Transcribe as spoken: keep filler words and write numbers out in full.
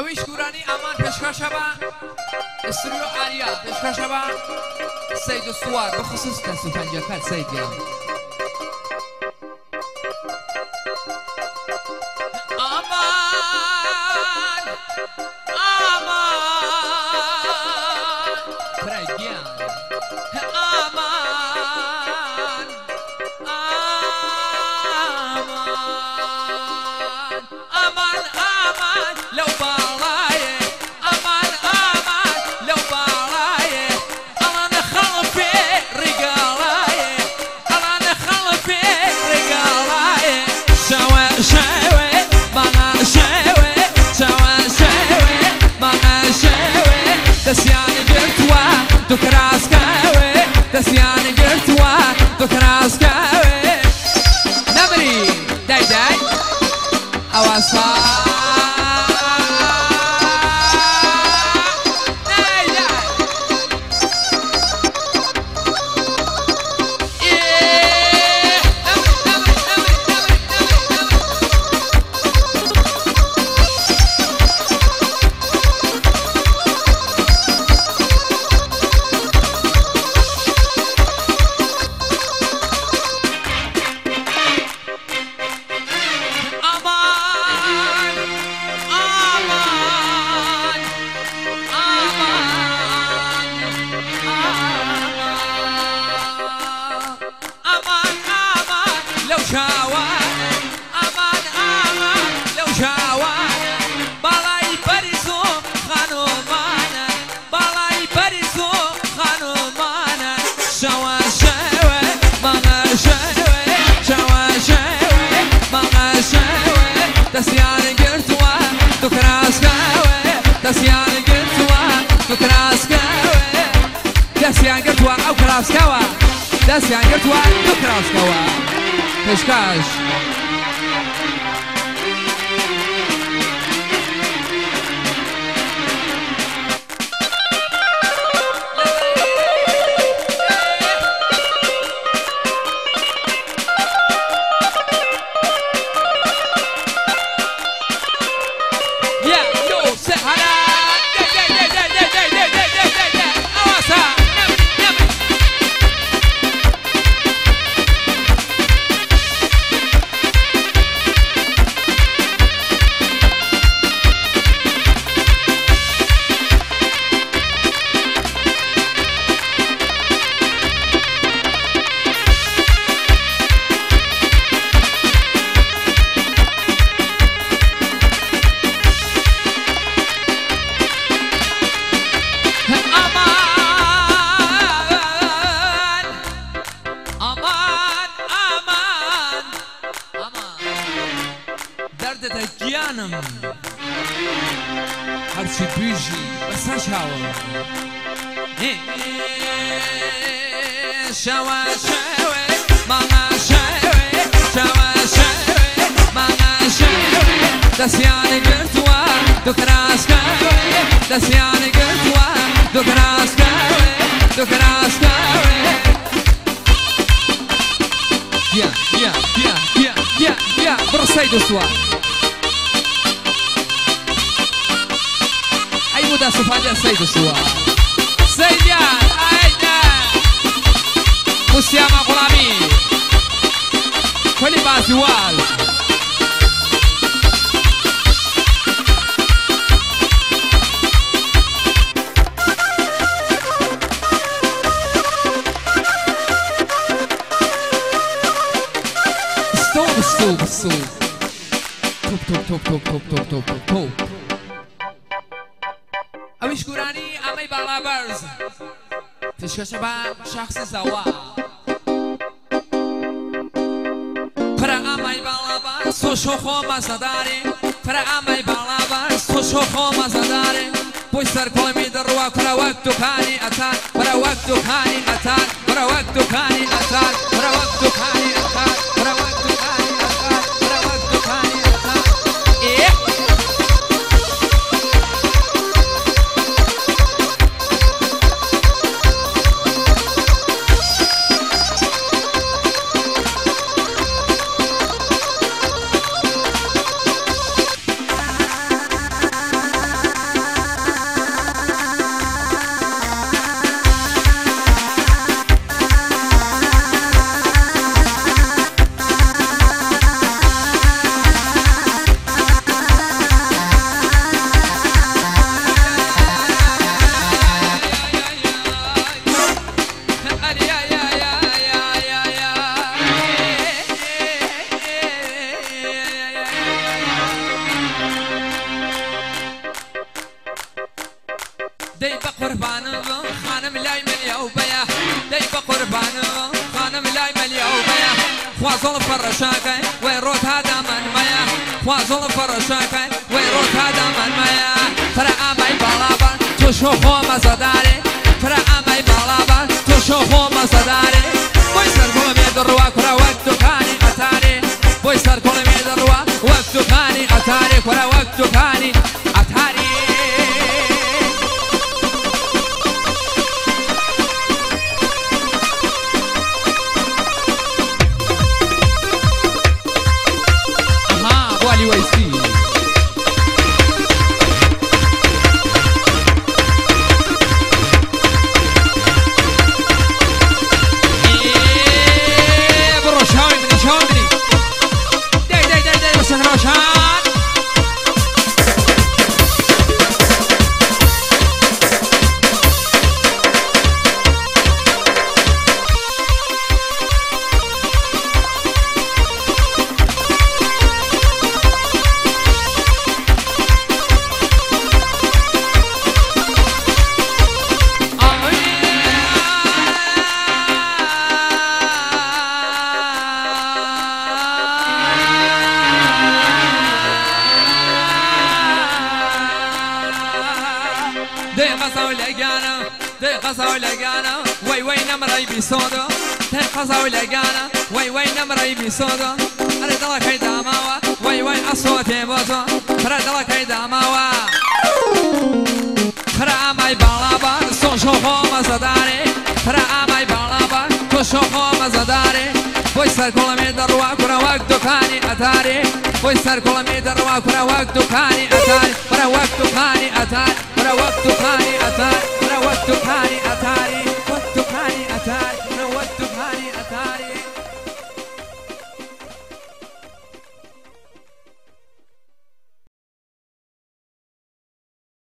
اویش گورانی امان پشکاش با استریو آریا پشکاش با سید و سوار بخصوص دستو پنجه کت سید گرم امان امان پرگیان امان امان امان امان لو بالايه امان امان لو بالايه انا نخلفي رجالايه انا نخلفي رجالايه شوي شوي ما شوي شوي شوي ما شوي دسياني قرتوا دكراسكاوي دسياني قرتوا دكراسكاوي نمري داي داي أواسا دسیانه گرتوا تو کراسکاوه دسیانه گرتوا تو کراسکاوه دسیانه گرتوا او کراسکاوه دسیانه گرتوا تو کراسکاوه پشکاش هرچی بیجی بسر شاور شوا شوی مانا شوی شوا شوی مانا شوی دسیانه گرتوا دو کراسکاوی دسیانه گرتوا دو کراسکاوی دو کراسکاوی بیا بیا بیا بیا بیا بیا برو سید و سوار muda sufanya Said Sua Saidian Aida Musiama Gulami Koli Baziwal Stop, stop, stop Top, top, top, top, top, top, top, top, top اویش گورانی امی بالا برز تشکش با شخص زوا پر امی بالا برز تو شخو مزداری پر امی بالا برز تو شخو مزداری پوش سر کلمی در روا پر وقت کانی اتار پر وقت کانی اتار پر وقت کانی اتار پر وقت کانی اتار پر وقت کانی اتار پر وقت کانی اتار ای قربانم خانم لای ملیا و بیا دای بقربانم خانم لای ملیا و بیا خوازل فرشاکای و روت هذا من مایا خوازل فرشاکای و روت هذا من مایا ترى امای بالابا تو شو خو مزداری ترى امای بالابا تو شو خو مزداری وای سر کلم دروا کرا وقت کانی اتاری وای سر کلم دروا وقت کانی اتاری کرا وقت کانی اتاری وای وای نمرای بی سودا ته قزاوی لگانا وای وای نمرای بی سودا اره دلا کای داماوا وای وای اصوتی بازا اره دلا کای داماوا اره امای بالابا سو شو خو مزداری اره امای بالابا تو شو خو مزداری وای سر کلمی دروا کرا وقت دکانی اتاری وای سر کلمی دروا کرا وقت دکانی اتاری کرا وقت دکانی اتاری کرا وقت دکانی اتاری کرا وقت